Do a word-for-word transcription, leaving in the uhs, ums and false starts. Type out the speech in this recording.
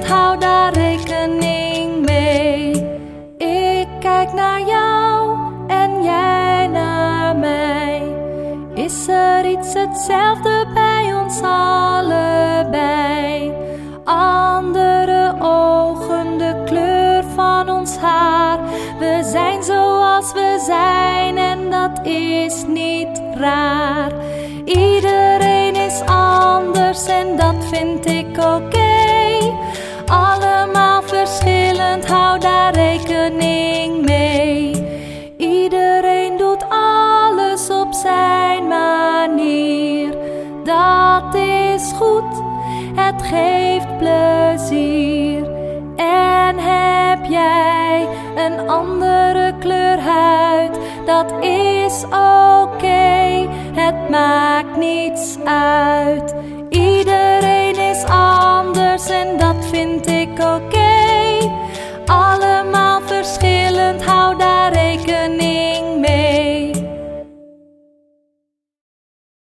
hou daar rekening mee. Ik kijk naar jou en jij naar mij. Is er iets hetzelfde bij ons allebei? Andere ogen, de kleur van ons haar. We zijn zoals we zijn en dat is niet raar. Iedereen is anders en dat vind ik oké. Allemaal verschillend, hou daar rekening mee. Iedereen doet alles op zijn manier. Dat is goed, het geeft plezier. En heb jij een andere kleur huid, dat is oké, het maakt niets uit. Iedereen is anders en dat vind ik oké.